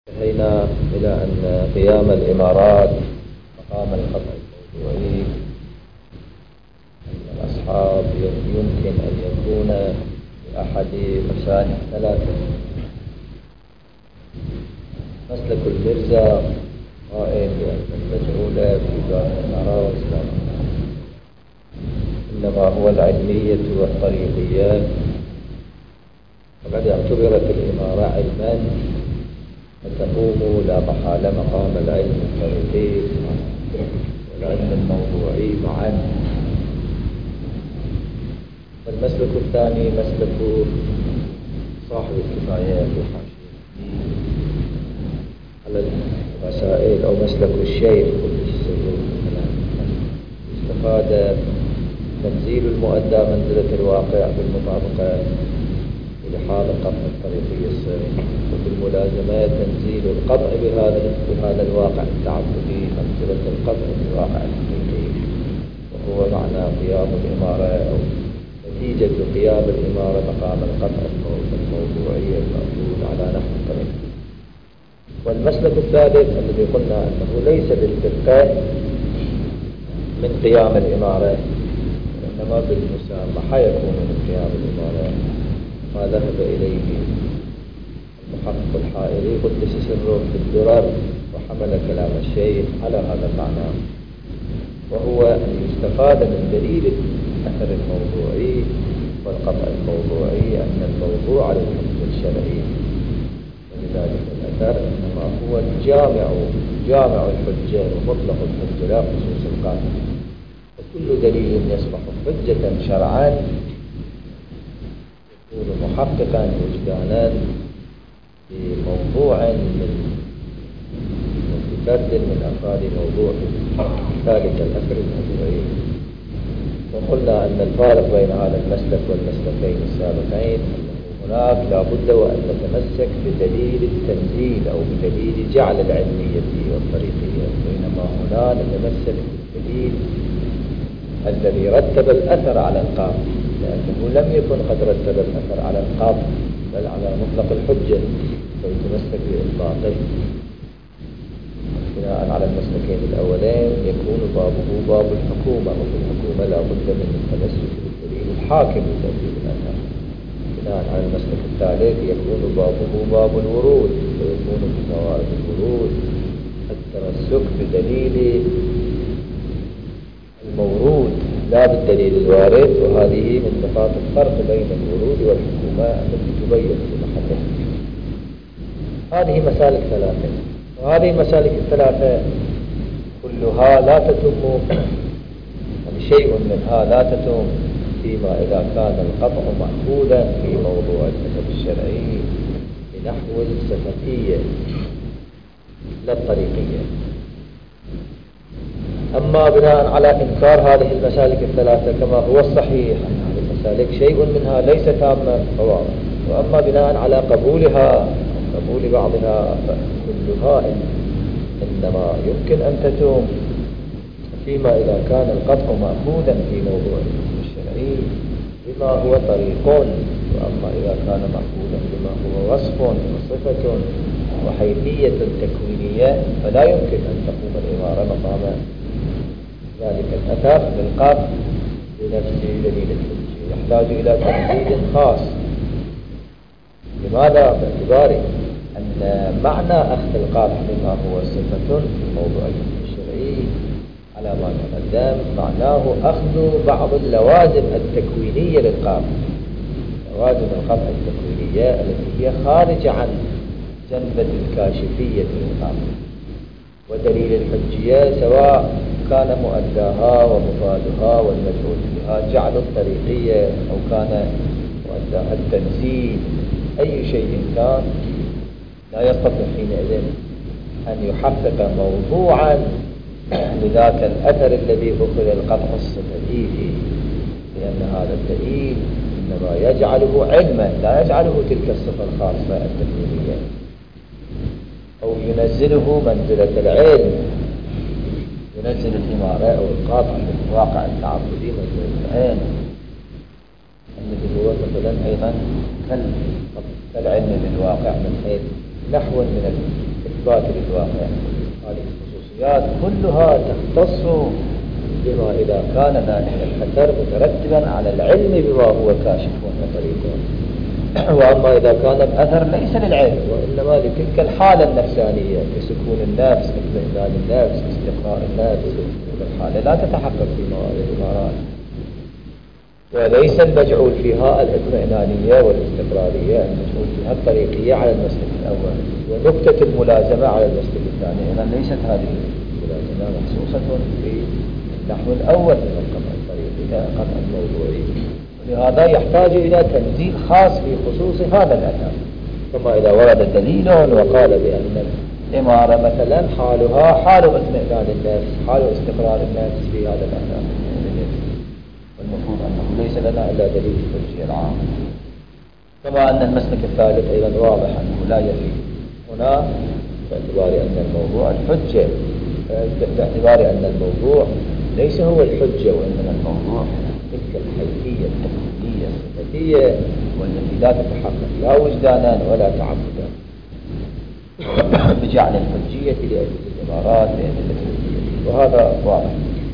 انتهينا إلى أن قيام الإمارات مقام القطع الموضوعي أن الأصحاب يمكن أن يكون بأحد مسالك ثلاثة. مسلك المرزا قائل بأن المجهول في دار الإمارة والإسلام إنما هو العلمية والطريقيات، وقد اعتبرت الإمارة علما فتقوم لا محالة مقام العلم الطريقي والعلم الموضوعي معا. والمسلك الثاني مسلك صاحب الكفايات والحاشية على المسائل، أو مسلك الشيخ استفاد تنزيل المؤدى منزلة الواقع بالمطابقة لحال القطع الطريقي الصريح، وفي الملازمات تنزيل القطع بهذا الواقع التعبدي منزلة القطع بالواقع الحقيقي، وهو معنى قيام الإمارة أو نتيجة قيام الإمارة مقام القطع الموضوعي المأخوذ على نحو الطريقي. والمسلك الثالث الذي قلنا أنه ليس بالدقة من قيام الإمارة وإنما بالمسامحة يكون من قيام الإمارة، ما ذهب إليه المحقق الحائري قدس سره في الدرر وحمل كلام الشيخ على هذا المعنى، وهو أن يستفاد من دليل الأثر الموضوعي والقطع الموضوعي أن الموضوع على الحكم الشرعي، ولذلك الأثر إنما هو جامع الحجة ومطلق الحجة لا خصوص القانون، وكل دليل يصبح حجة شرعا يكون محققا وجدانا في موضوع فرد من أفراد موضوع ذلك الأثر الموضوعي. وقلنا أن الفارق بين هذا المسلك والمسلكين السابقين أنه هناك لا بد وأن نتمسك بدليل التنزيل أو بدليل جعل العلمية والطريقية، بينما هنا نتمسك بالدليل الذي رتب الأثر على القاضي، لأنه لم يكن قد رتب الأثر على القاضي بل على مطلق الحجة فيتمسك بإطلاقه. بناء على المسلكين الأولين يكون بابه باب الحكومة، وفي الحكومة لا بد من التمسك بالدليل الحاكم لتنزيل الأثر. بناء على المسلك الثالث يكون بابه باب الورود، ويكون في موارد الورود التمسك بدليل المورود لا بالدليل الوارد، وهذه من نقاط الفرق بين الورود والحكومة التي تبين في محلها. هذه مسالك ثلاثة، وهذه المسالك الثلاثة كلها لا تتم شيء منها لا تتم فيما إذا كان القطع مأخوذا في موضوع الأثر الشرعي بنحو الصفتية لا الطريقية. أما بناء على إنكار هذه المسالك الثلاثة كما هو الصحيح أن هذه المسالك شيء منها ليس تاما فواضح، وأما بناء على قبولها قبول بعضها فكلها إنما يمكن أن تتم فيما إذا كان القطع مأخوذا في موضوع الشرعي بما هو طريق، وأما إذا كان مأخوذا بما هو وصف وصفة وحيثية تكوينية فلا يمكن أن تقوم الإمارة مقام ذلك الأثر بالقطع بنفس دليل الحجة، يحتاج إلى تنزيل خاص. لماذا؟ باعتبار أن معنى أخذ القطع بما هو صفة في موضوع الشرعي على ما تقدم معناه أخذ بعض اللوازم التكوينية للقطع، لوازم القطع التكوينية التي هي خارجة عن جنبة الكاشفية للقطع، ودليل الحجية سواء كان مؤداها ومفادها والمجهول بها جعل الطريقية أو كان مؤداها التنزيل، أي شيء كان لا يستطيع حينئذ أن يحقق موضوعا لذاك الأثر الذي أخذ القطع الصفتي فيه، لأن هذا الدليل إنما يجعله علما لا يجعله تلك الصفة الخاصة التكوينية، أو ينزله منزلة العلم، ينزل الإمارة أو القاطع بالواقع التعبدي منزلة العلم الذي هو مثلا أيضا كالعلم بالواقع من حيث نحو من إثبات للواقع. هذه الخصوصيات كلها تختص بما إذا كان ذلك الأثر مترتبا على العلم بما هو كاشف وطريق، وأما إذا كان الأثر ليس للعلم وإنما لتلك الحالة النفسانية كسكون النفس، اطمئنان النفس، استقرار النفس، الحالة لا تتحقق في موارد الإمارات، وليس المجعول فيها الاطمئنانية والاستقرارية، المجعول فيها الطريقية على المسلك الأول، ونقطة الملازمة على المسلك الثاني. إذا ليست هذه الملازمة مخصوصة في النحو الأول من القطع الطريقي قطع الموضوعي، ولهذا يحتاج إلى تنزيل خاص في خصوص هذا الأثر. ثم إذا ورد دليل وقال بأن الإمارة مثلا حالها حال اطمئنان النفس، حال استقرار النفس في هذا الأثر، والمفروض أنه ليس لنا إلا دليل الحجية العام. كما أن المسلك الثالث أيضا واضح أنه لا يفي هنا باعتبار أن الموضوع الحجة، باعتبار أن الموضوع ليس هو الحجة وإنما الموضوع تلك الحيثية التقليدية الصفتية والتي لا تتحقق لا وجدانا ولا تعبدا بجعل الحجية للإمارات لأدلة الحجية، وهذا واضح.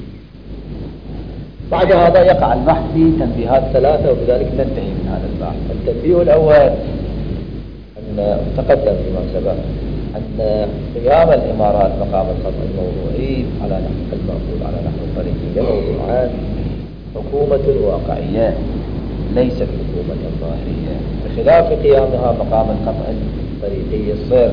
بعد هذا يقع البحث في تنبيهات ثلاثة، وبذلك ننتهي من هذا البحث. التنبيه الأول أن تقدم فيما سبق أن قيام الإمارات مقام القطع الموضوعي على نحو المأخوذ على نحو الطريقي موضوعان: حكومة واقعية ليست حكومة ظاهرية، بخلاف قيامها مقام القطع الطريقي الصرف.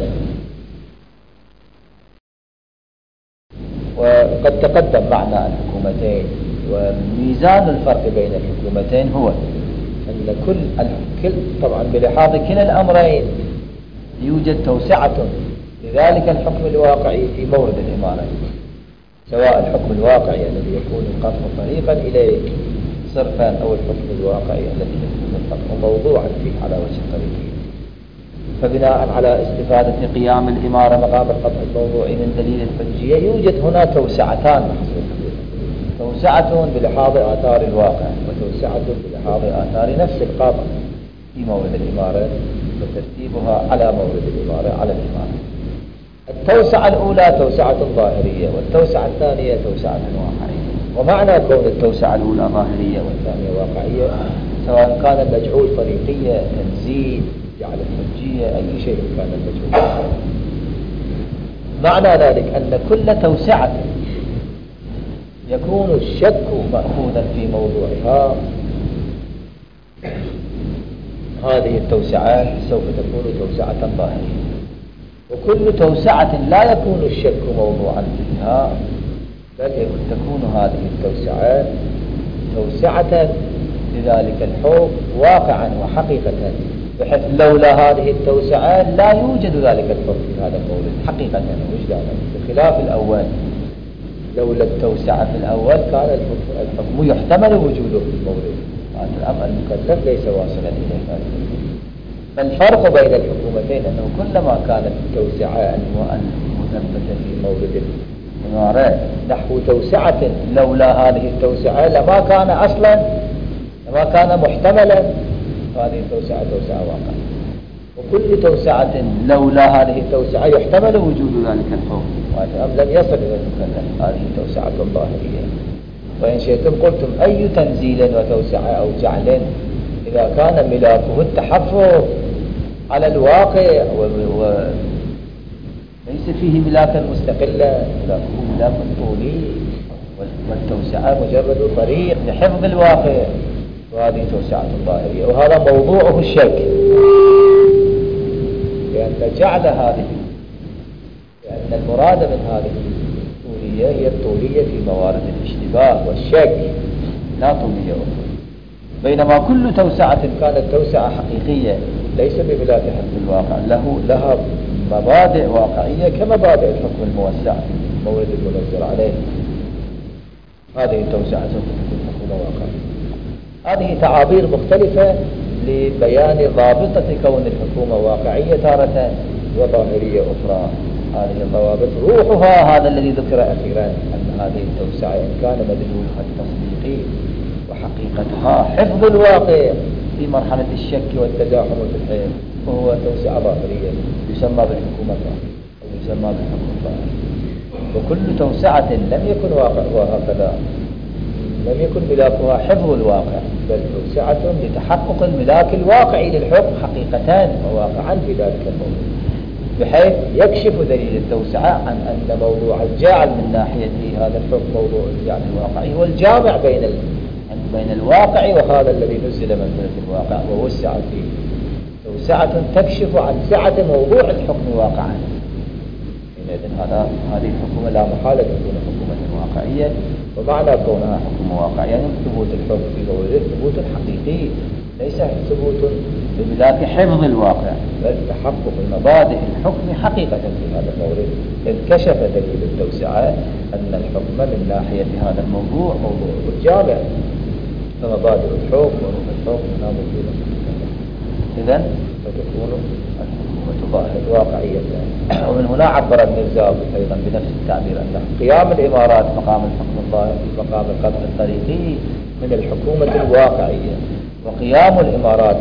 وقد تقدم معنى الحكومتين، وميزان الفرق بين الحكومتين هو أن كل طبعا بلحاظ كلا الأمرين يوجد توسعة لذلك الحكم الواقعي في مورد الإمارة، سواء الحكم الواقعي الذي يكون القطع طريقا إليه صرفا، أو الحكم الواقعي الذي يكون القطع موضوعا فيه على وجه الطريقي. فبناء على استفادة قيام الإمارة مقام القطع الموضوعي من دليل الحجية يوجد هنا توسعتان محصورة: توسعة بلحاظ آثار الواقع، وتوسعة بلحاظ آثار نفس القطع في مورد الإمارة وترتيبها على مورد الإمارة على الإمارة. التوسعة الأولى توسعة ظاهرية، والتوسعة الثانية توسعة واقعية. ومعنى كون التوسعة الأولى ظاهرية والثانية واقعية سواء كان المجعول طريقية، تنزيل، جعل الحجية، أي شيء كان المجعول. معنى ذلك أن كل توسعة يكون الشك مأخوذا في موضوعها، هذه التوسعات سوف تكون توسعة ظاهرية. وكل توسعة لا يكون الشك موضوعا فيها، بل تكون هذه التوسعات توسعة لذلك الحكم واقعا وحقيقة، بحيث لولا هذه التوسعات لا يوجد ذلك الحكم في هذا المورد حقيقة وجدانا، بخلاف الأول. لولا التوسعة في الأول كان الحكم يحتمل وجوده في المورد، هذا الأمر المكلف ليس واصلا إليه ذلك. فالفرق بين الحكومتين أنه كلما كانت التوسعة المثبتة في مورد الإمارة نحو توسعة لولا هذه التوسعة لما كان أصلا، لما كان محتملا، هذه التوسعة توسعة واقعية. وكل توسعة لولا هذه التوسعة يحتمل وجود ذلك الحكم، وهذا لم يصل إلى المكلف، هذه توسعة ظاهرية. وإن شئتم قلتم أي تنزيل وتوسعة أو جعل إذا كان ملاكه التحفظ على الواقع وليس فيه ملاكا مستقلا، ملاكه ملاك طولي، والتوسعة مجرد طريق لحفظ الواقع، وهذه توسعة ظاهرية. وهذا موضوعه الشك، لأن جعل هذه، لأن المراد من هذه الطولية هي الطولية في موارد الاشتباه والشك، لا طولية أخرى. بينما كل توسعة كانت توسعة حقيقية ليس بملاك حفظ الواقع، لها مبادئ واقعية كمبادئ الحكم الموسع في مورد المنزل عليه، هذه التوسعة سوف تكون حكم واقعية. هذه تعابير مختلفة لبيان ضابطة كون الحكومة واقعية تارة وظاهرية أخرى. هذه الضوابط روحها هذا الذي ذكر أخيرا، أن هذه التوسعة إن كان مدلولها التصديقي وحقيقتها حفظ الواقع في مرحلة الشك والتزاحم في الحياة، وهو توسعة ظاهرية يسمى بالحكومة الظاهرية، أو تمام الحكم الظاهري. وكل توسعة لم يكن وهكذا لم يكن ملاكها حفظ الواقع، بل توسعة لتحقق الملاك الواقعي للحكم حقيقتان وواقعا في ذلك الموضوع، بحيث يكشف دليل التوسعة عن أن موضوع الجاعل من ناحيته هذا الحكم موضوع الجاعل الواقعي هو الجامع بين الواقع وهذا الذي نزل منزلة الواقع ووسع فيه. توسعة تكشف عن سعة موضوع الحكم واقعا. إذن هذه الحكومة لا محالة تكون حكومة واقعية، ومعنى كونها حكومة واقعية يعني ثبوت الحكم في مورده ثبوت حقيقي، ليس ثبوت بملاك حفظ الواقع، بل تحقق مبادئ الحكم حقيقة في هذا المورد. إذ كشف دليل التوسعة أن الحكم من ناحية هذا الموضوع جامع، فمبادئ الحكم وروح الحكم لا موجودة. إذن فتكون الحكومة واقعية. ومن هنا عبر المرزاوي أيضا بنفس التعبير أن قيام الإمارات مقام الحكم الظاهر في مقام القطع الطريقي من الحكومة الواقعية، وقيام الإمارات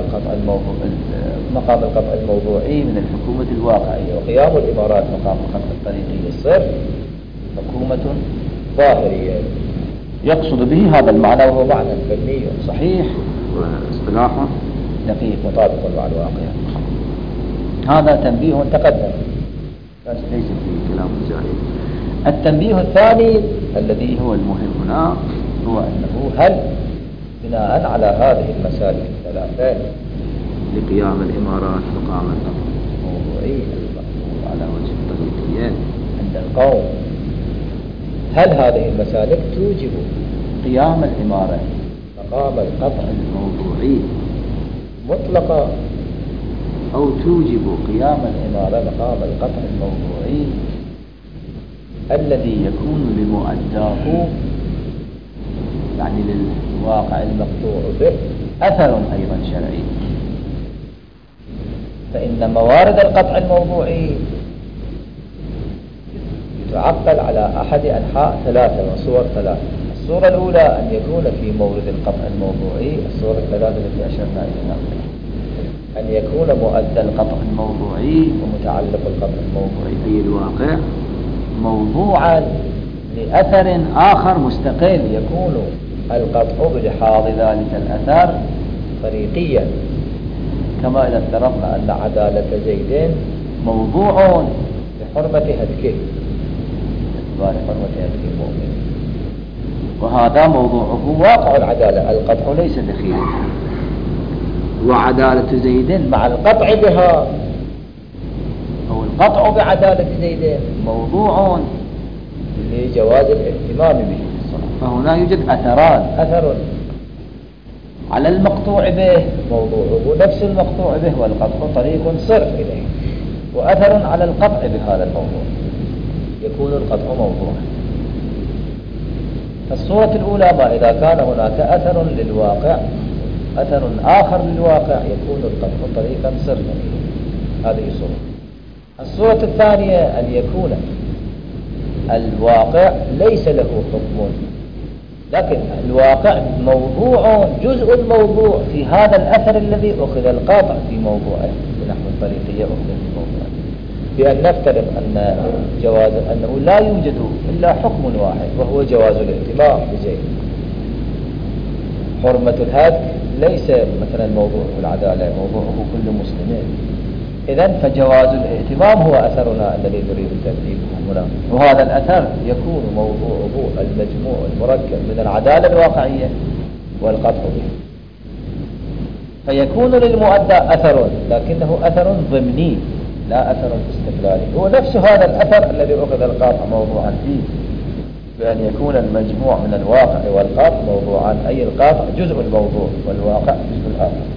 مقام القطع الموضوعي من الحكومة الواقعية، وقيام الإمارات مقام القطع الطريقي الصرف حكومة ظاهرية. يقصد به هذا المعنى، وهو معنى فني صحيح واصطلاحه دقيق مطابق مع الواقع. هذا تنبيه تقدم ليس فيه كلام زائد. التنبيه الثاني الذي هو المهم هنا هو أنه هل بناء على هذه المسالك الثلاثة لقيام الإمارات مقام القطع الموضوعي المطلوب على وجه الطريقية عند القوم، هل هذه المسالك توجب قيام الإمارة مقام القطع الموضوعي مطلقا، أو توجب قيام الإمارة مقام القطع الموضوعي الذي يكون لمؤداه يعني للواقع المقطوع به أثر أيضا شرعي؟ فإن موارد القطع الموضوعي يتعقل على أحد أنحاء ثلاثة وصور ثلاثة. الصورة الأولى أن يكون في مورد القطع الموضوعي، الصورة الثلاثة التي أشرنا إليها، أن يكون مؤدى القطع الموضوعي ومتعلق القطع الموضوعي في الواقع موضوعا لأثر آخر مستقل، يكون القطع بلحاظ ذلك الأثر طريقيا، كما إذا افترضنا أن عدالة زيد موضوع لحرمة هتكه باعتبار حرمة هتكه المؤمن، وهذا موضوعه واقع العدالة، القطع ليس دخيلا، وعدالة زيد مع القطع بها أو القطع بعدالة زيد موضوع لجواز الاهتمام به. فهنا يوجد أثران، أثر على المقطوع به موضوعه نفس المقطوع به والقطع طريق صرف إليه، وأثر على القطع بهذا الموضوع يكون القطع موضوعا. الصورة الأولى ما إذا كان هناك أثر للواقع أثر آخر للواقع يكون القطع طريقا صرفا إليه، هذه صورة. الصورة الثانية أن يكون الواقع ليس له حكم، لكن الواقع موضوع جزء الموضوع في هذا الأثر الذي أخذ القاطع في موضوعه بنحو الطريقية أخذ في موضوعه، بأن نفترض أن جواز أنه لا يوجد إلا حكم واحد وهو جواز الاهتمام بزيد. حرمة الهتك ليس مثلا موضوعه العدالة، موضوعه كل مسلمين. إذن فجواز الاهتمام هو أثرنا الذي نريد ترتيبه هنا، وهذا الأثر يكون موضوعه المجموع المركب من العدالة الواقعية والقطع به، فيكون للمؤدى أثر لكنه أثر ضمني لا أثر استقلالي، هو نفس هذا الأثر الذي أخذ القاطع موضوعا فيه، بأن يكون المجموع من الواقع والقاطع موضوعا، أي القاطع جزء الموضوع والواقع جزء الآخر.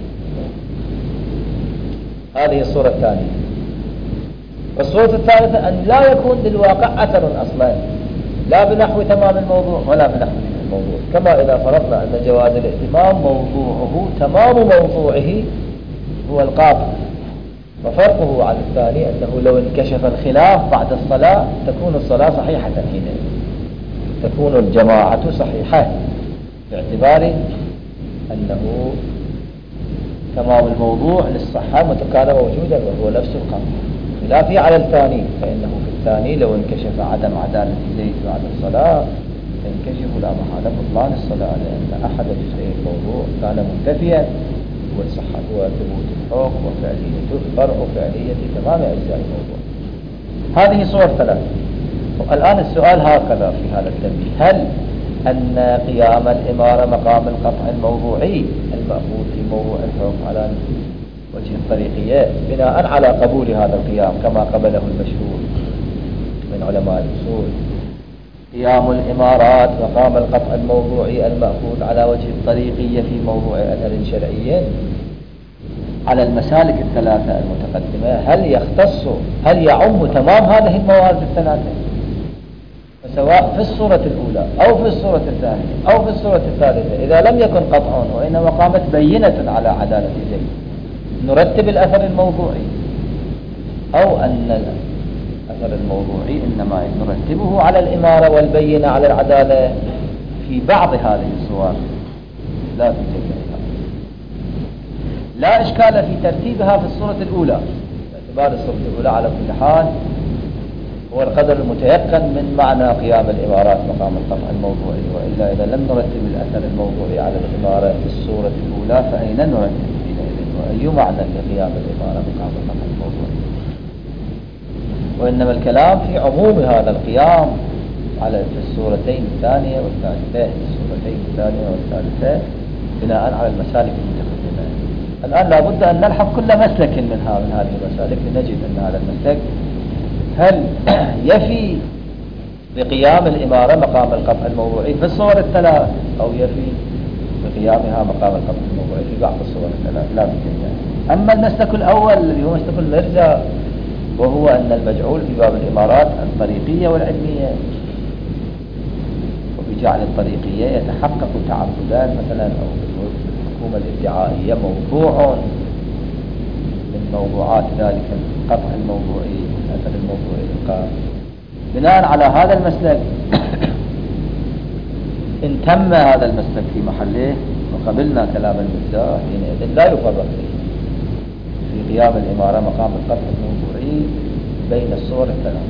هذه الصورة الثانية. والصورة الثالثة أن لا يكون للواقع أثر أصلا، لا بنحو تمام الموضوع ولا بنحو الموضوع، كما إذا فرضنا أن جواز الاهتمام موضوعه تمام موضوعه هو القاطع، وفرقه عن الثاني أنه لو انكشف الخلاف بعد الصلاة تكون الصلاة صحيحة حينئذ، تكون الجماعة صحيحة باعتبار أنه تمام الموضوع للصحة كان موجودا وهو نفس القطع. خلافي على الثاني، فإنه في الثاني لو انكشف عدم عدالة زيد بعد الصلاة فينكشف لا محالة بطلان الصلاة، لأن أحد جزئي الموضوع كان منتفيا وصحة وثبوت الحكم وفعليته فرع فعلية تمام أجزاء الموضوع. هذه صور ثلاث. الآن السؤال هكذا في هذا التنبيه: هل أن قيام الإمارة مقام القطع الموضوعي المأخوذ في موضوع الحكم على وجه الطريقية بناء على قبول هذا القيام كما قبله المشهور من علماء الأصول، قيام الإمارات مقام القطع الموضوعي المأخوذ على وجه الطريقية في موضوع أثر شرعي على المسالك الثلاثة المتقدمة، هل يعم تمام هذه الموارد الثلاثة، سواء في الصورة الأولى أو في الصورة الثانية أو في الصورة الثالثة؟ إذا لم يكن قطع وإنما قامت بينة على عدالة زيد نرتب الأثر الموضوعي، أو أن الأثر الموضوعي إنما نرتبه على الإمارة والبينة على العدالة في بعض هذه الصور لا في جميعها. لا إشكال في ترتيبها في الصورة الأولى، باعتبار الصورة الأولى على كل حال هو القدر المتيقن من معنى قيام الإمارات مقام القطع الموضوعي، وإلا إذا لم نرتب الأثر الموضوعي على الإمارة في الصورة الأولى فأين نرتب حينئذ؟ وأي معنى لقيام الإمارة مقام القطع الموضوعي؟ وإنما الكلام في عموم هذا القيام في الصورتين الثانية والثالثة، الصورتين الثانية والثالثة بناء على المسالك المتقدمة. الآن لابد أن نلحق كل مسلك من هذه المسالك لنجد أن هذا المسلك هل يفي بقيام الإمارة مقام القطع الموضوعي في الصور الثلاث أو يفي بقيامها مقام القطع الموضوعي في بعض الصور الثلاث لا في جميعها. أما المسلك الأول الذي هو مسلك المرجع، وهو أن المجعول في باب الإمارات الطريقية والعلمية، وبجعل الطريقية يتحقق تعبدان مثلا، أو الحكومة الادعائية موضوع من موضوعات ذلك القطع الموضوعي الأثر الموضوعي القائم. بناء على هذا المسلك إن تم هذا المسلك في محله وقبلنا كلام المبدأ حينئذ لا يفرق في قيام الإمارة مقام القطع الموضوعي بين الصور الثلاث،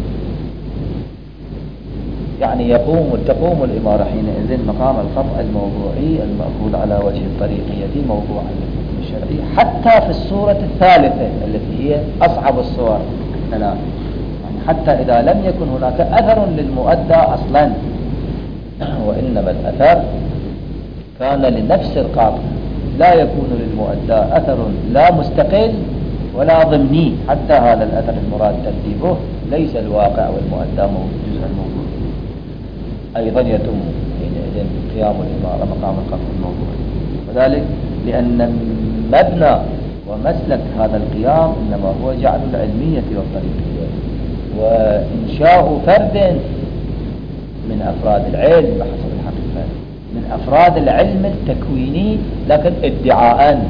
يعني تقوم الإمارة حينئذ مقام القطع الموضوعي المأخوذ على وجه الطريقية موضوعا للحكم الشرعي حتى في الصورة الثالثة التي هي أصعب الصور الثلاث، يعني حتى إذا لم يكن هناك أثر للمؤدى أصلا، وإنما الأثر كان لنفس القاطع، لا يكون للمؤدى أثر لا مستقل ولا ضمني، حتى هذا الأثر المراد ترتيبه ليس الواقع والمؤدى جزء الموضوع، أيضا يتم حينئذ قيام الإمارة مقام القطع الموضوعي. وذلك لأن مبنى ومسلك هذا القيام إنما هو جعل العلمية والطريقية وإنشاء فرد من أفراد العلم بحسب الحقيقة، من أفراد العلم التكويني لكن ادعاء،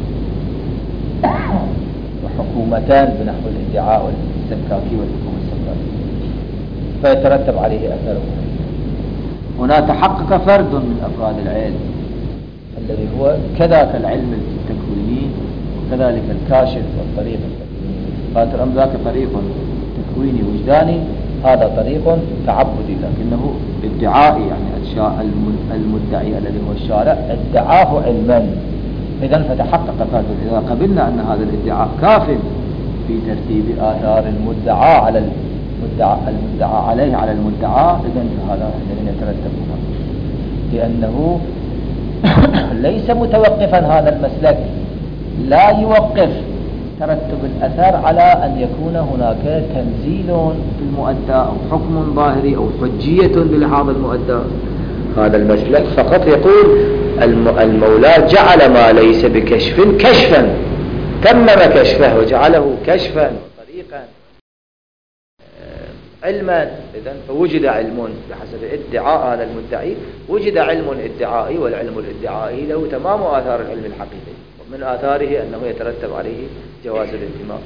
وحكومتان بنحو الادعاء والاستنكاكي والحكومة السلطانية، فيترتب عليه أثره. هنا تحقق فرد من أفراد العلم الذي هو كذاك العلم التكويني وكذلك الكاشف والطريق التكويني. فاتر ذاك طريق تكويني وجداني، هذا طريق تعبدي لكنه ادعائي، يعني المدعي الذي هو الشارع ادعاه علما، إذن فتحقق فرد. إذا قبلنا أن هذا الادعاء كاف في ترتيب آثار المدعى على المدعى عليه على المدعى، إذن هذا الذي يترتب هنا، لأنه ليس متوقفا هذا المسلك، لا يوقف ترتب الأثر على أن يكون هناك تنزيل في المؤدى أو حكم ظاهري أو حجية لهذا المؤدى. هذا المسلك فقط يقول المولى جعل ما ليس بكشف كشفا، تمم كشفه وجعله كشفا طريقا علما. إذن فوجد علم بحسب ادعاء هذا المدعي، وجد علم ادعائي، والعلم الادعائي له تمام آثار العلم الحقيقي، ومن آثاره أنه يترتب عليه جواز الانتماء.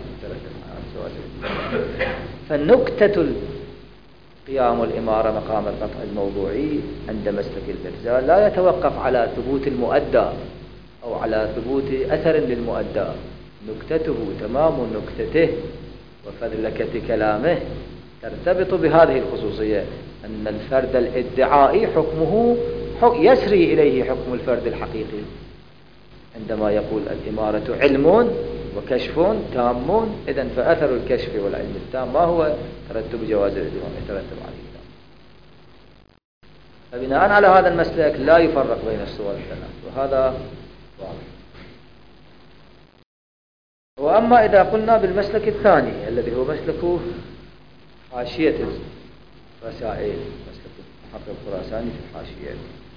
فالنكتة قيام الإمارة مقام القطع الموضوعي عند مسلك البرزال لا يتوقف على ثبوت المؤدى أو على ثبوت أثر للمؤدى، نكتته تمام نكتته وفذلكة كلامه ترتبط بهذه الخصوصية، أن الفرد الادعائي حكمه يسري إليه حكم الفرد الحقيقي، عندما يقول الإمارة علم وكشف تام، إذن فأثر الكشف والعلم التام ما هو ترتب جواز الإمام، يترتب عليه التام. فبناء على هذا المسلك لا يفرق بين الصور الثلاث، وهذا واضح. وأما إذا قلنا بالمسلك الثاني الذي هو مسلك حاشية الرسائل، مسلك المحقق الخراساني في الحاشية،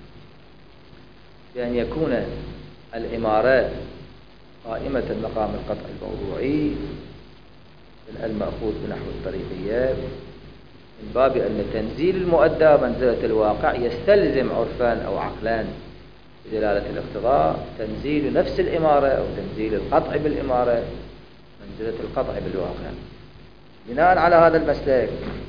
بأن يكون الإمارة قائمة مقام القطع الموضوعي المأخوذ بنحو الطريقية، من باب أن تنزيل المؤدى منزلة الواقع يستلزم عرفان أو عقلان بدلالة الاقتضاء تنزيل نفس الإمارة أو تنزيل القطع بالإمارة منزلة القطع بالواقع. بناء على هذا المسلك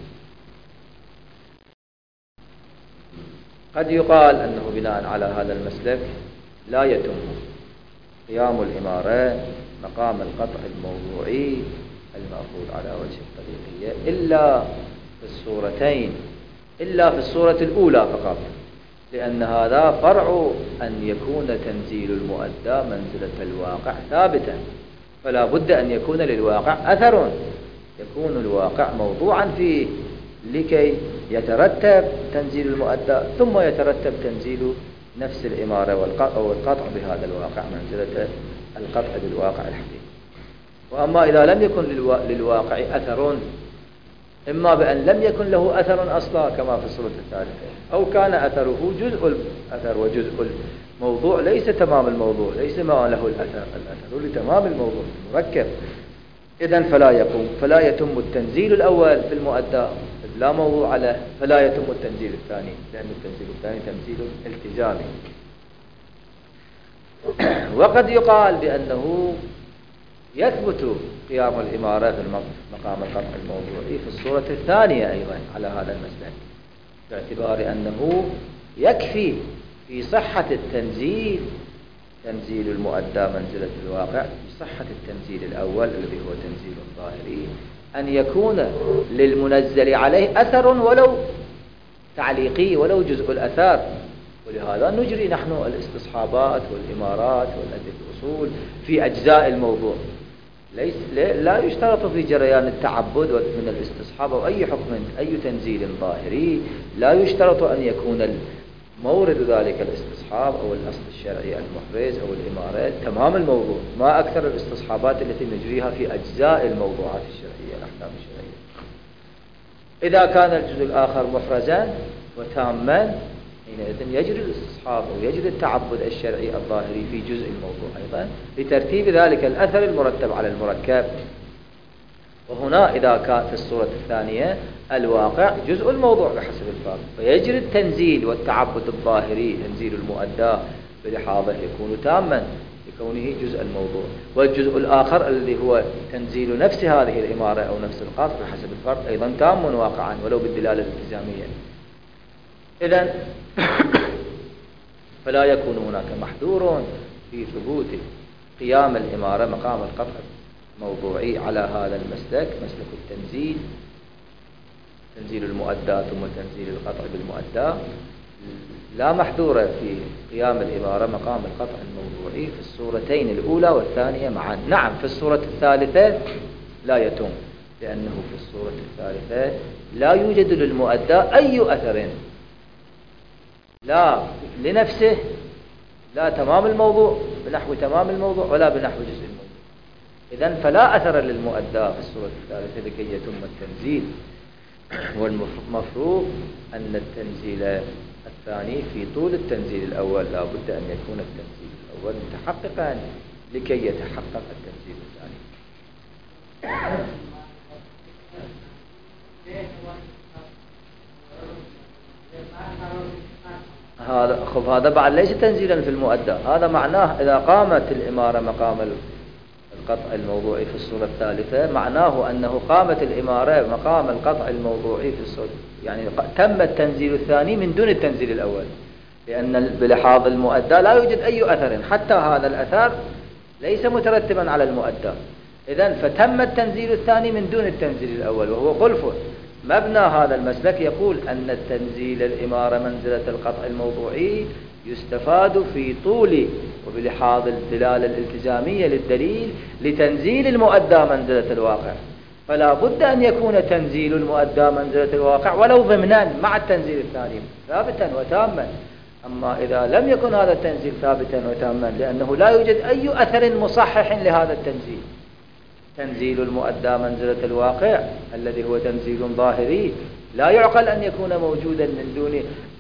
قد يقال أنه بناء على هذا المسلك لا يتم قيام الإمارة مقام القطع الموضوعي المأخوذ على وجه الطريقية إلا في الصورتين، إلا في الصورة الأولى فقط، لأن هذا فرع أن يكون تنزيل المؤدى منزلة الواقع ثابتا، فلا بد أن يكون للواقع أثر، يكون الواقع موضوعا فيه لكي يترتب تنزيل المؤدى ثم يترتب تنزيل نفس الإمارة والقطع بهذا الواقع منزلة القطع بالواقع الحقيقي. وأما إذا لم يكن للواقع أثر، إما بأن لم يكن له أثر أصلا كما في الصورة الثالثة، أو كان أثره جزء الأثر وجزء الموضوع ليس تمام الموضوع، ليس ما له الأثر لتمام الموضوع مركب، إذن فلا يتم التنزيل الأول في المؤدى لا موضوع له، فلا يتم التنزيل الثاني، لأن التنزيل الثاني تنزيل التزامي. وقد يقال بأنه يثبت قيام الإمارة في مقام القطع الموضوعي في الصورة الثانية أيضا على هذا المسلك، باعتبار أنه يكفي في صحة التنزيل تنزيل المؤدى منزلة الواقع، في صحة التنزيل الأول الذي هو تنزيل ظاهري أن يكون للمنزل عليه أثر ولو تعليقي ولو جزء الأثار. ولهذا نجري نحن الاستصحابات والإمارات والأصول في أجزاء الموضوع، لا يشترط في جريان التعبد من الاستصحاب أو أي حكم أي تنزيل ظاهري لا يشترط أن يكون مورد ذلك الاستصحاب أو الأصل الشرعي المحرز أو الإمارات تمام الموضوع، ما أكثر الاستصحابات التي نجريها في أجزاء الموضوعات الشرعية الأحكام الشرعية. إذا كان الجزء الآخر محرزا وتاما حينئذ يجري الاستصحاب أو يجري التعبد الشرعي الظاهري في جزء الموضوع أيضا لترتيب ذلك الأثر المرتب على المركب. وهنا إذا كان في الصورة الثانية الواقع جزء الموضوع بحسب الفرق، فيجري التنزيل والتعبد الظاهري تنزيل المؤدى بلحاظه يكون تاما لكونه جزء الموضوع، والجزء الآخر الذي هو تنزيل نفس هذه الإمارة أو نفس القطع بحسب الفرق أيضا تام واقعا ولو بالدلالة الالتزامية. إذن فلا يكون هناك محذور في ثبوت قيام الإمارة مقام القطع الموضوعي على هذا المسلك، مسلك التنزيل، تنزيل المؤدى ثم تنزيل القطع بالمؤدى، لا محذور في قيام الإمارة مقام القطع الموضوعي في الصورتين الأولى والثانية معا. نعم في الصورة الثالثة لا يتم، لأنه في الصورة الثالثة لا يوجد للمؤدى أي أثر لا لنفسه، لا تمام الموضوع بنحو تمام الموضوع ولا بنحو جزء الموضوع. إذن فلا أثر للمؤدى في الصورة الثالثة لكي يتم التنزيل. والمفروض أن التنزيل الثاني في طول التنزيل الأول لا بد أن يكون التنزيل الأول متحققا لكي يتحقق التنزيل الثاني. هذا بعد ليس تنزيلا في المؤدى، هذا معناه إذا قامت الإمارة مقام القطع الموضوعي في الصورة الثالثة معناه أنه قامت الإمارة مقام القطع الموضوعي في الصورة، يعني تم التنزيل الثاني من دون التنزيل الأول، لأن بلحاظ المؤدى لا يوجد أي أثر، حتى هذا الأثر ليس مترتبا على المؤدى، إذن فتم التنزيل الثاني من دون التنزيل الأول وهو خلفه. مبنى هذا المسلك يقول أن التنزيل الإمارة منزلة القطع الموضوعي يستفاد في طول وبلحاظ الدلالة الالتزامية للدليل لتنزيل المؤدى منزلة الواقع، فلا بد أن يكون تنزيل المؤدى منزلة الواقع ولو ضمنا مع التنزيل الثاني ثابتا وتاما. أما إذا لم يكن هذا التنزيل ثابتا وتاما لأنه لا يوجد أي أثر مصحح لهذا التنزيل، تنزيل المؤدى منزلة الواقع الذي هو تنزيل ظاهري لا يعقل أن يكون موجودا من دون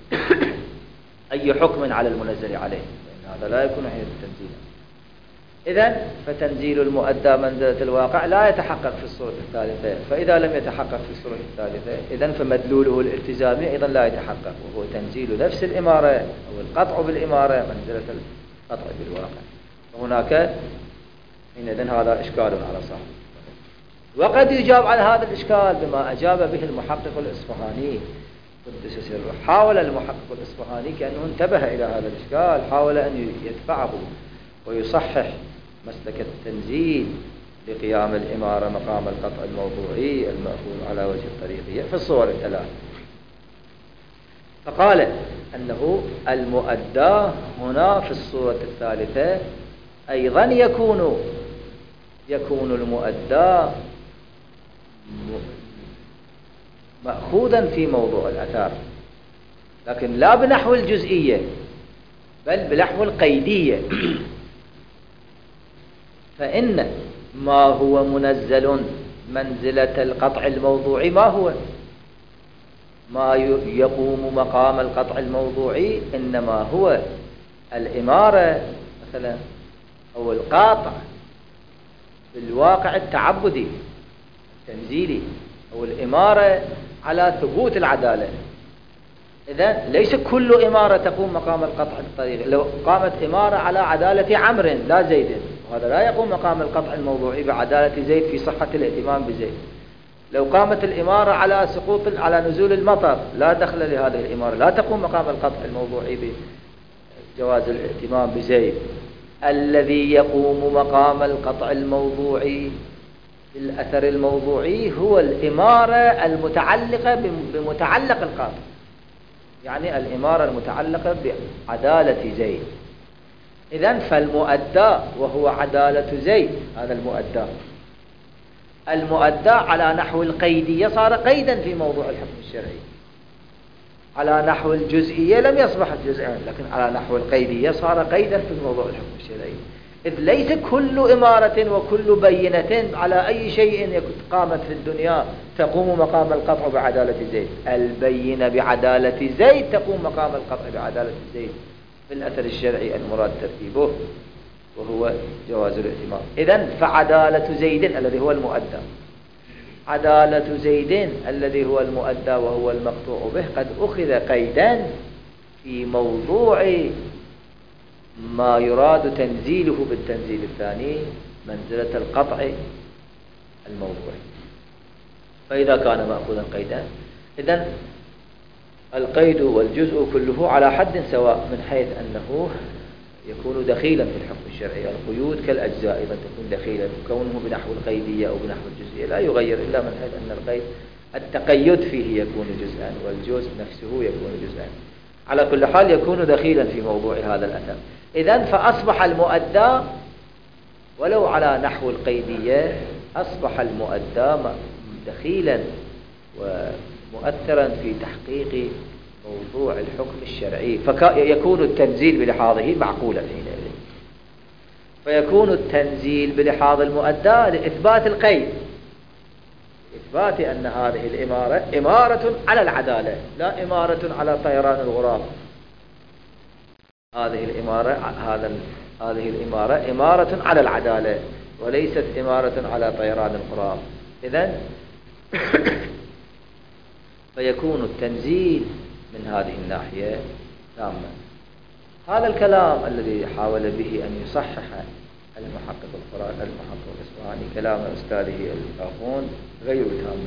أي حكم على المنزل عليه، لأن هذا لا يكون حيث التنزيل. إذن فتنزيل المؤدى منزلة الواقع لا يتحقق في الصورة الثالثة، فإذا لم يتحقق في الصورة الثالثة إذن فمدلوله الالتزامي أيضا لا يتحقق، وهو تنزيل نفس الإمارة أو القطع بالإمارة منزلة القطع بالواقع. وهناك إذن هذا إشكال على صاحبه. وقد يجاب على هذا الإشكال بما أجاب به المحقق الإصفهاني قدس سره. حاول المحقق الإصفهاني كأنه انتبه إلى هذا الإشكال، حاول أن يدفعه ويصحح مسلك التنزيل لقيام الإمارة مقام القطع الموضوعي المأخوذ على وجه الطريقية في الصور الثلاث. فقال أنه المؤدى هنا في الصورة الثالثة أيضا يكون المؤدى مأخوذا في موضوع الأثار، لكن لا بنحو الجزئية بل بنحو القيدية. فإن ما هو منزل منزلة القطع الموضوعي ما يقوم مقام القطع الموضوعي إنما هو الإمارة مثلا أو القاطع بالواقع التعبدي التنزيلي أو الإمارة على ثبوت العدالة. إذن ليس كل إمارة تقوم مقام القطع الطريقي. لو قامت إمارة على عدالة عمرو لا زيد، وهذا لا يقوم مقام القطع الموضوعي بعدالة زيد في صحة الاهتمام بزيد. لو قامت الإمارة على نزول المطر لا دخل لهذه الإمارة، لا تقوم مقام القطع الموضوعي بجواز الاهتمام بزيد. الذي يقوم مقام القطع الموضوعي بالأثر الموضوعي هو الإمارة المتعلقة بمتعلق القاطع، يعني الإمارة المتعلقة بعدالة زيد. إذن فالمؤدى وهو عدالة زيد، هذا المؤدى على نحو القيدية صار قيدا في موضوع الحكم الشرعي، على نحو الجزئية لم يصبح جزءا، لكن على نحو القيدية صار قيدا في موضوع الحكم الشرعي. إذ ليس كل إمارة وكل بينة على أي شيء قامت في الدنيا تقوم مقام القطع بعدالة زيد. البينة بعدالة زيد تقوم مقام القطع بعدالة زيد في الأثر الشرعي المراد ترتيبه وهو جواز الاهتمام. إذن فعدالة زيد الذي هو المؤدى، عدالة زيد الذي هو المؤدى وهو المقطوع به قد أخذ قيدا في موضوع ما يراد تنزيله بالتنزيل الثاني منزلة القطع الموضوعي. فإذا كان مأخوذا قيدا إذن القيد والجزء كله على حد سواء من حيث أنه يكون دخيلا في الحكم الشرعي. القيود كالأجزاء إذا تكون دخيلا، كونه بنحو القيدية أو بنحو الجزئية لا يغير إلا من حيث أن القيد التقيد فيه يكون جزءا والجزء نفسه يكون جزءا. على كل حال يكون دخيلا في موضوع هذا الأثر. إذن فأصبح المؤدى ولو على نحو القيدية أصبح المؤدى دخيلا ومؤثرا في تحقيق موضوع الحكم الشرعي، فيكون التنزيل بلحاظه معقولا حينئذ. فيكون التنزيل بلحاظ المؤدى لإثبات القيد، إثبات أن هذه الإمارة إمارة على العدالة لا إمارة على طيران الغراب. هذه الإمارة إمارة على العدالة وليست إمارة على طيران الغراب. إذن فيكون التنزيل من هذه الناحية تاما. هذا الكلام الذي حاول به أن يصحح المحقق الإصفهاني كلام أستاذه الآخون غير تام،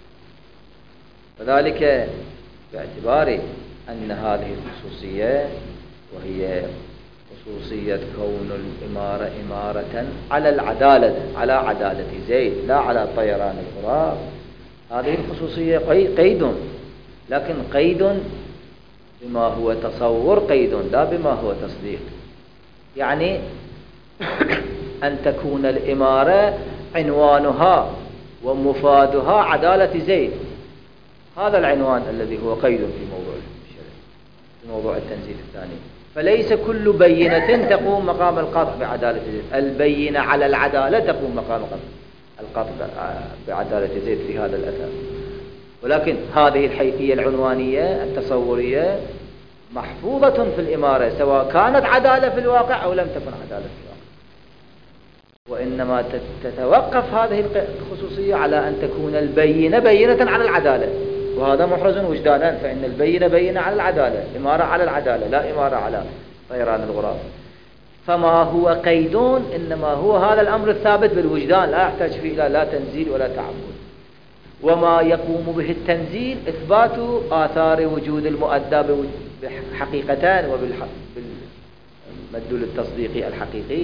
وذلك باعتبار أن هذه الخصوصية وهي خصوصية كون الإمارة إمارة على العدالة، على عدالة زيد لا على طيران الغراب، هذه الخصوصية قيد، لكن قيد بما هو تصور، قيد لا بما هو تصديق. يعني أن تكون الإمارة عنوانها ومفادها عدالة زيد، هذا العنوان الذي هو قيد في موضوع الشرع، في موضوع التنزيل الثاني. فليس كل بينة تقوم مقام القطع بعدالة زيد، البينة على العدالة تقوم مقام القطع بعدالة زيد في هذا الأثر. ولكن هذه الحيثية العنوانية التصورية محفوظة في الإمارة، سواء كانت عدالة في الواقع أو لم تكن عدالة في الواقع. وإنما تتوقف هذه الخصوصية على أن تكون البينة بينة على العدالة، وهذا محرز وجدانا، فإن البينة بينة على العدالة، إمارة على العدالة لا إمارة على طيران الغراب. فما هو قيدون إنما هو هذا الأمر الثابت بالوجدان، لا يحتاج فيه لا تنزيل ولا تعبد. وما يقوم به التنزيل إثبات آثار وجود المؤدى بحقيقتان وبالمدلول التصديقي الحقيقي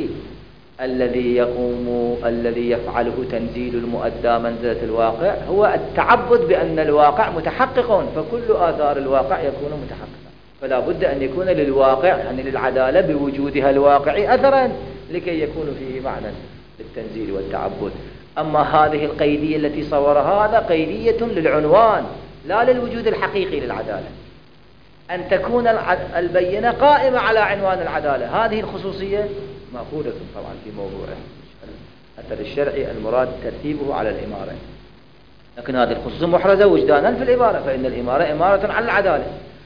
الذي يفعله تنزيل المؤدى منزلة الواقع هو التعبد بأن الواقع متحقق، فكل آثار الواقع يكون متحققا، فلا بد أن يكون للواقع يعني للعدالة بوجودها الواقعي أثرا لكي يكون فيه معنى للتنزيل والتعبد. أما هذه القيدية التي صورها هذا قيدية للعنوان لا للوجود الحقيقي للعدالة، أن تكون البينة قائمة على عنوان العدالة. هذه الخصوصية مأخوذة طبعا في موضوع الأثر الشرعي المراد ترتيبه على الإمارة، لكن هذه الخصوصية محرزة وجدانا في الإمارة، فإن الإمارة إمارة على العدالة،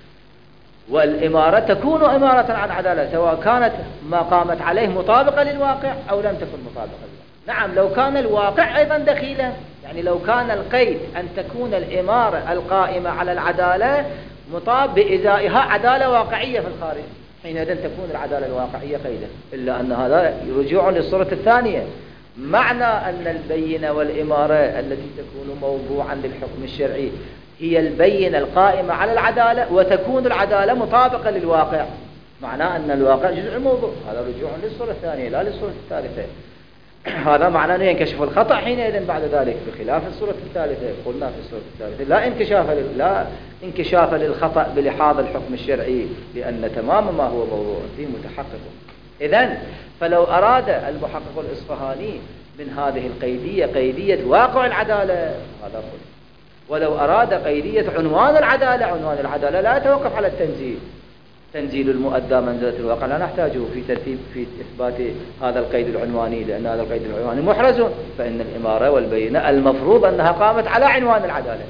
والإمارة تكون إمارة على العدالة سواء كانت ما قامت عليه مطابقة للواقع أو لم تكن مطابقة للواقع. نعم، لو كان الواقع أيضا دخيلا، يعني لو كان القيد أن تكون الإمارة القائمة على العدالة مطابق بإزائها عدالة واقعية في الخارج، حينئذ تكون العدالة الواقعية قيدا. إلا أن هذا رجوع للصورة الثانية، معنى أن البينة والإمارة التي تكون موضوعا للحكم الشرعي هي البينة القائمة على العدالة، وتكون العدالة مطابقة للواقع، معناه أن الواقع جزء الموضوع. هذا رجوع للصورة الثانية لا للصورة الثالثة. هذا معناه أنه ينكشف الخطأ حينئذ بعد ذلك، بخلاف الصورة الثالثة. قلنا في الصورة الثالثة لا انكشاف للخطأ بلحاظ الحكم الشرعي، لأن تمام ما هو موضوع فيه متحقق. إذن فلو أراد المحقق الإصفهاني من هذه القيدية قيدية واقع العدالة هذا قلت، ولو أراد قيدية عنوان العدالة لا يتوقف على التنزيل، تنزيل المؤدى منزلة الواقع لا نحتاجه في إثبات هذا القيد العنواني، لأن هذا القيد العنواني محرز، فإن الإمارة والبينة المفروض أنها قامت على عنوان العدالة،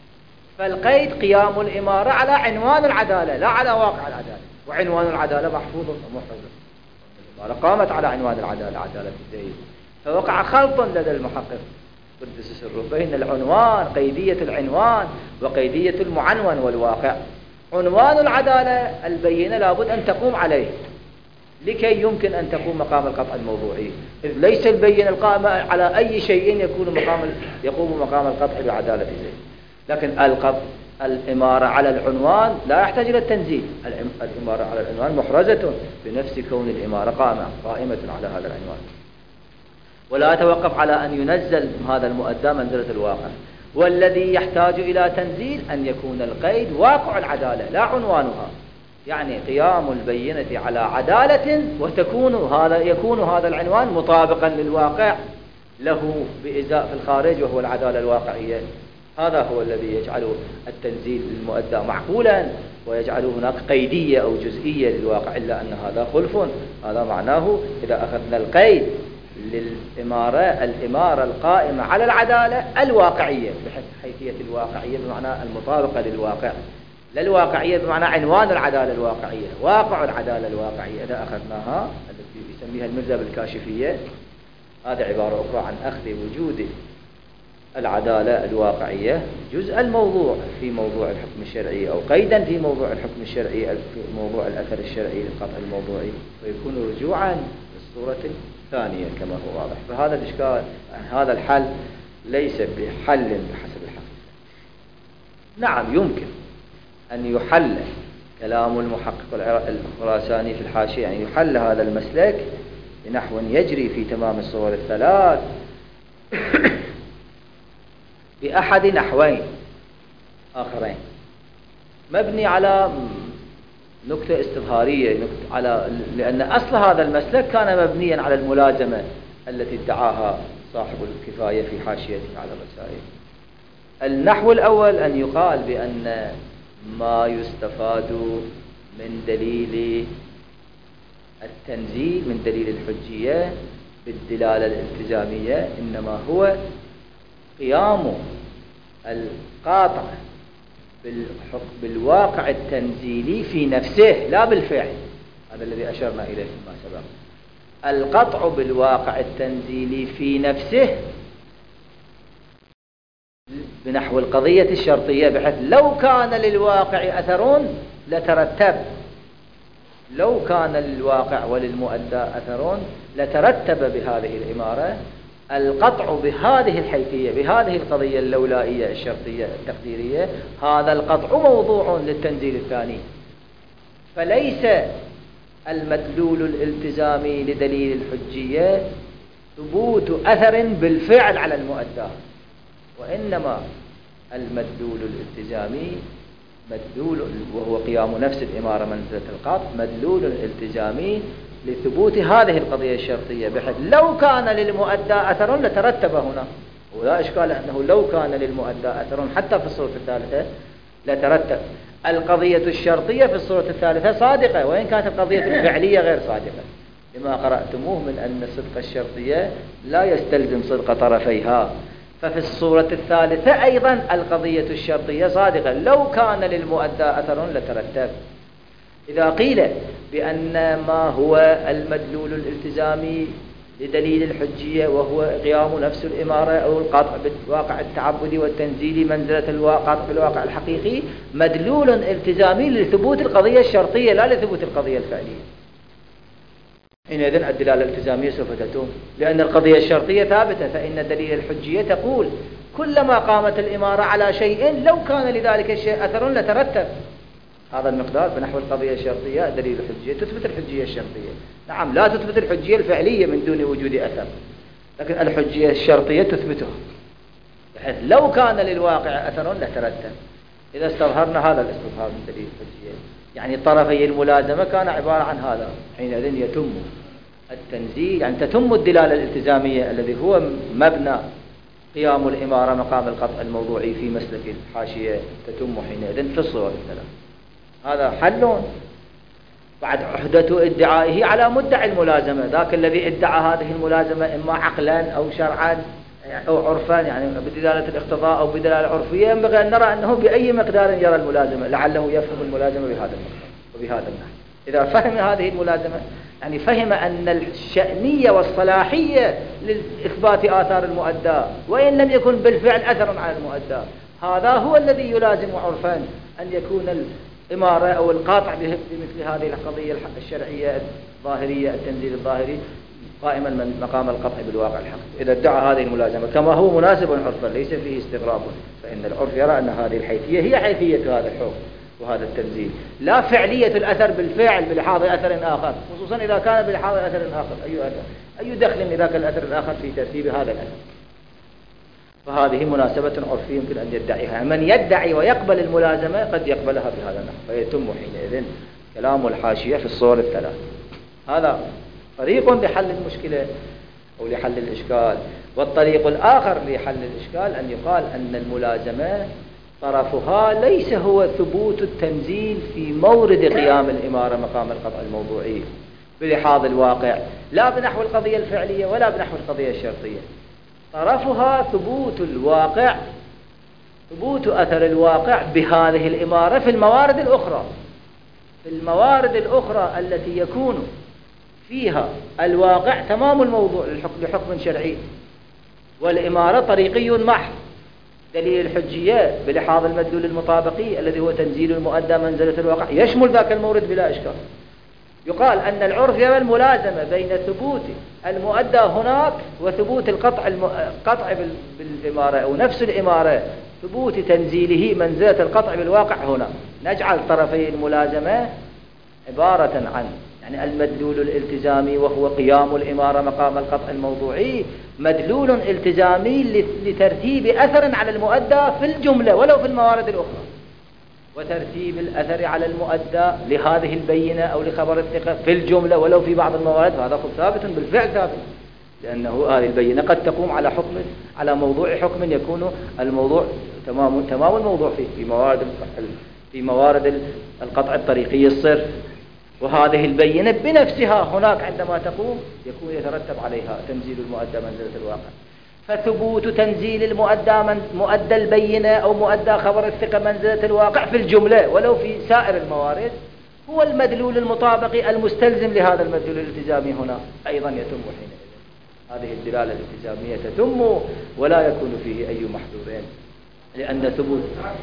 فالقيد قيام الإمارة على عنوان العدالة لا على واقع العدالة، وعنوان العدالة محفوظ ومحرز. الإمارة قامت على عنوان العدالة عدالة زيد، فوقع خلط لدى المحقق قدس سره بين العنوان، قيدية العنوان وقيدية المعنون والواقع. عنوان العدالة البينة لابد أن تقوم عليه لكي يمكن أن تقوم مقام القطع الموضوعي، إذ ليس البينة القائمة على أي شيء يقوم مقام القطع بعدالة زيد. لكن الإمارة على العنوان لا يحتاج إلى التنزيل، الإمارة على العنوان محرزة بنفس كون الإمارة قائمة على هذا العنوان، ولا يتوقف على أن ينزل هذا المؤدى منزلة الواقع. والذي يحتاج إلى تنزيل أن يكون القيد واقع العدالة لا عنوانها، يعني قيام البينة على عدالة يكون هذا العنوان مطابقا للواقع له بإزاء في الخارج وهو العدالة الواقعية. هذا هو الذي يجعل التنزيل للمؤدى معقولا ويجعل هناك قيدية أو جزئية للواقع، إلا أن هذا خلف. هذا معناه إذا أخذنا القيد الإمارة القائمة على العدالة الواقعية بحيثية الواقعية بمعنى المطابقة للواقع، لا الواقعية بمعنى عنوان العدالة الواقعية، واقع العدالة الواقعية إذا أخذناها التي يسميها المرزا بالكاشفية. هذا عبارة أخرى عن أخذ وجود العدالة الواقعية جزء الموضوع في موضوع الحكم الشرعي، أو قيدا في موضوع الحكم الشرعي في موضوع الأثر الشرعي للقطع الموضوعي، ويكون رجوعا للصورة الثانية كما هو واضح. فهذا الإشكال هذا الحل ليس بحل بحسب الحقيقة. نعم، يمكن أن يحل كلام المحقق الخراساني في الحاشية يعني يحل هذا المسلك بنحو يجري في تمام الصور الثلاث بأحد نحوين آخرين، مبني على نكتة استظهارية، لأن أصل هذا المسلك كان مبنيا على الملازمة التي ادعاها صاحب الكفاية في حاشيته على الرسائل. النحو الأول أن يقال بأن ما يستفاد من دليل التنزيل من دليل الحجية بالدلالة الالتزامية إنما هو قيام القاطع بالواقع التنزيلي في نفسه لا بالفعل. هذا الذي أشرنا إليه فيما سبق، القطع بالواقع التنزيلي في نفسه بنحو القضية الشرطية، بحيث لو كان للواقع أثر لترتب، لو كان للواقع وللمؤدى أثر لترتب بهذه الإمارة القطع بهذه الحيثية، بهذه القضية اللولائية الشرطية التقديرية. هذا القطع موضوع للتنزيل الثاني، فليس المدلول الالتزامي لدليل الحجية ثبوت أثر بالفعل على المؤدى، وإنما المدلول الالتزامي مدلول وهو قيام نفس الإمارة منزلة القطع، مدلول الالتزامي لثبوت هذه القضية الشرطية، بحيث لو كان للمؤدى أثر لترتب هنا، ولا إشكال أنه لو كان للمؤدى أثر حتى في الصورة الثالثة لترتب. القضية الشرطية في الصورة الثالثة صادقة، وإن كانت القضية الفعلية غير صادقة، لما قرأتموه من أن صدق الشرطية لا يستلزم صدق طرفيها. ففي الصورة الثالثة أيضا القضية الشرطية صادقة، لو كان للمؤدى أثر لترتب. إذا قيل بأن ما هو المدلول الالتزامي لدليل الحجية وهو قيام نفس الإمارة أو القطع بالواقع التعبدي والتنزيلي منزلة القطع بالواقع الحقيقي، مدلول التزامي لثبوت القضية الشرطية لا لثبوت القضية الفعلية. حينئذ الدلالة الالتزامية سوف تتم، لأن القضية الشرطية ثابتة، فإن دليل الحجية تقول كلما قامت الإمارة على شيء لو كان لذلك الشيء أثر لترتب. هذا المقدار بنحو القضية الشرطية دليل الحجية تثبت الحجية الشرطية. نعم، لا تثبت الحجية الفعلية من دون وجود أثر، لكن الحجية الشرطية تثبتها، بحيث لو كان للواقع أثر لترتب. إذا استظهرنا هذا الاستظهار من دليل الحجية، يعني طرفي الملازمة كان عبارة عن هذا، حينئذ يتم التنزيل، يعني تتم الدلالة الالتزامية الذي هو مبنى قيام الإمارة مقام القطع الموضوعي في مسلك الحاشية، تتم حينئذ في الصور الثلاث. هذا حل بعد عهدة ادعائه على مدعي الملازمة، ذاك الذي ادعى هذه الملازمة إما عقلا أو شرعا أو عرفا، يعني بدلالة الاقتضاء أو بدلالة عرفية، ينبغي أن نرى أنه بأي مقدار يرى الملازمة، لعله يفهم الملازمة بهذا المقدار وبهذا النحو. إذا فهم هذه الملازمة يعني فهم أن الشأنية والصلاحية لإثبات آثار المؤدى وإن لم يكن بالفعل أثر على المؤدى، هذا هو الذي يلازم عرفا أن يكون الإمارة أو القاطع بمثل هذه القضية الشرعية الظاهرية التنزيل الظاهري قائما من مقام القطع بالواقع الحقيقي. إذا ادعى هذه الملازمة كما هو مناسب عرفا ليس فيه استغراب، فإن العرف يرى أن هذه الحيثية هي حيثية هذا الحكم وهذا التنزيل، لا فعلية الأثر بالفعل بلحاظ أثر آخر، خصوصا إذا كان بلحاظ أثر آخر. أي أثر؟ أي دخل لذاك الأثر الآخر في ترتيب هذا الأثر؟ فهذه مناسبة عرفية يمكن أن يدعيها. من يدعي ويقبل الملازمة قد يقبلها بهذا النحو، فيتم حينئذ كلام الحاشية في الصور الثلاث. هذا طريق لحل المشكلة أو لحل الإشكال. والطريق الآخر لحل الإشكال أن يقال أن الملازمة طرفها ليس هو ثبوت التنزيل في مورد قيام الإمارة مقام القطع الموضوعي بلحاظ الواقع، لا بنحو القضية الفعلية ولا بنحو القضية الشرطية. طرفها ثبوت الواقع، ثبوت أثر الواقع بهذه الإمارة في الموارد الأخرى، في الموارد الأخرى التي يكون فيها الواقع تمام الموضوع لحكم شرعي والإمارة طريقي محض. دليل الحجية بلحاظ المدلول المطابقي الذي هو تنزيل المؤدى منزلة الواقع يشمل ذاك المورد بلا إشكال. يقال أن العرف يرى الملازمة بين ثبوت المؤدى هناك وثبوت القطع بالإمارة أو نفس الإمارة ثبوت تنزيله منزلة القطع بالواقع هنا نجعل طرفي الملازمة عبارة عن يعني المدلول الالتزامي وهو قيام الإمارة مقام القطع الموضوعي مدلول التزامي لترتيب أثر على المؤدى في الجملة ولو في الموارد الأخرى، وترتيب الأثر على المؤدى لهذه البينة أو لخبر الثقة في الجملة ولو في بعض الموارد، وهذا ثابت بالفعل ثابت، لأنه هذه البينة قد تقوم على حكم على موضوع حكم يكون الموضوع تمام الموضوع في موارد القطع الطريقي الصرف، وهذه البينة بنفسها هناك عندما تقوم يكون يترتب عليها تنزيل المؤدى منزلة الواقع. فثبوت تنزيل مؤدى البينة أو مؤدى خبر الثقة منزلة الواقع في الجملة ولو في سائر الموارد هو المدلول المطابق المستلزم لهذا المدلول الالتزامي هنا أيضا يتم حينئذ. هذه الدلالة الالتزامية تتم ولا يكون فيه أي محذورين، لأن ثبوت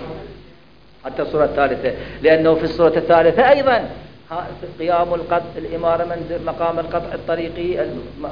حتى الصورة الثالثة، لأنه في الصورة الثالثة أيضا قيام القطع الإمارة مقام القطع الطريقي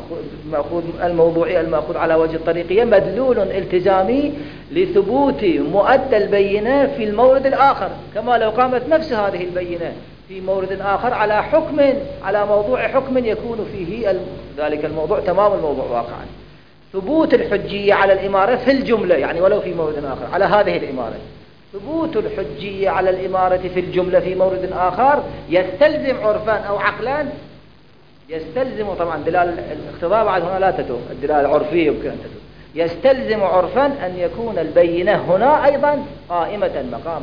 الموضوعي المأخوذ على وجه الطريقية مدلول التزامي لثبوت مؤدى البينة في المورد الآخر، كما لو قامت نفس هذه البينة في مورد آخر على حكم على موضوع حكم يكون فيه ذلك الموضوع تمام الموضوع واقعا. ثبوت الحجية على الإمارة في الجملة يعني ولو في مورد آخر على هذه الإمارة، ثبوت الحجية على الإمارة في الجملة في مورد آخر يستلزم عرفان أو عقلان، يستلزم طبعا دلالة الاقتضاء بعد هنا لا تتم، الدلالة العرفية يمكن أن تتم، يستلزم عرفا أن يكون البينة هنا أيضا قائمة مقام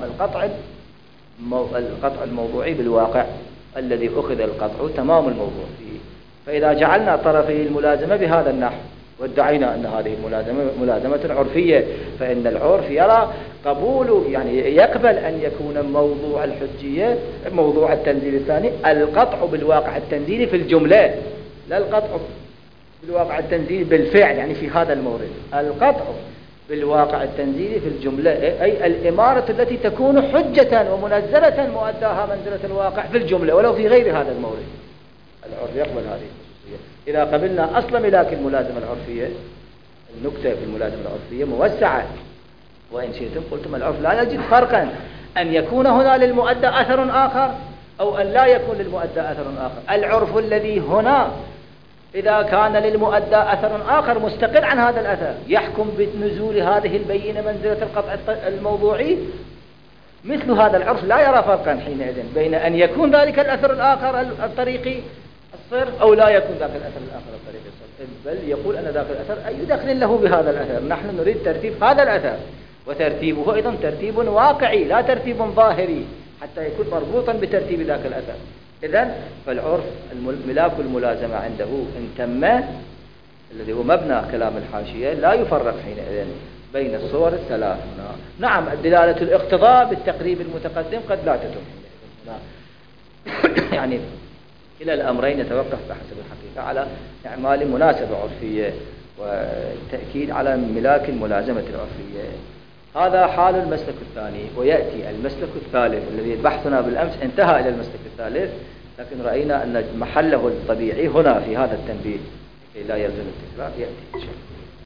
القطع الموضوعي بالواقع الذي أخذ القطع تمام الموضوع فيه. فإذا جعلنا طرفي الملازمة بهذا النحو وادعينا أن هذه ملازمة عرفية، فإن العرف يرى قبول يعني يقبل أن يكون موضوع الحجية موضوع التنزيل الثاني القطع بالواقع التنزيلي في الجملة، لا القطع بالواقع التنزيلي بالفعل يعني في هذا المورد، القطع بالواقع التنزيلي في الجملة أي الإمارة التي تكون حجة ومنزلة مؤداها منزلة الواقع في الجملة ولو في غير هذا المورد. العرف يقبل هذه الخصوصية. إذا قبلنا أصل ملاك الملازمة العرفية، النكتة في الملازمة العرفية موسعة، وإن شئتم قلتم العرف لا يجد فرقا أن يكون هنا للمؤدى أثر آخر أو أن لا يكون للمؤدى أثر آخر. العرف الذي هنا إذا كان للمؤدى أثر آخر مستقل عن هذا الأثر يحكم بنزول هذه البينة منزلة القطع الموضوعي، مثل هذا العرف لا يرى فرقا حينئذ بين أن يكون ذلك الأثر الآخر الطريقي الصرف أو لا يكون ذاك الأثر الآخر الطريقي الصرف، بل يقول أن ذاك الأثر أي دخل له بهذا الأثر، نحن نريد ترتيب هذا الأثر، وترتيبه أيضا ترتيب واقعي لا ترتيب ظاهري حتى يكون مربوطا بترتيب ذاك الأثر. إذن فالعرف ملاك الملازمة عنده إن تم الذي هو مبنى كلام الحاشية لا يفرق حينئذ بين الصور الثلاث. نعم دلالة الاقتضاء بالتقريب المتقدم قد لا تتم حينئذ يعني كلا الأمرين يتوقف بحسب الحقيقة على إعمال مناسبة عرفية والتأكيد على ملاك الملازمة العرفية. هذا حال المسلك الثاني، ويأتي المسلك الثالث الذي بحثنا بالأمس انتهى إلى المسلك الثالث، لكن رأينا أن محله الطبيعي هنا في هذا التنبيه كي لا يلزم التكرار يأتي إن شاء الله.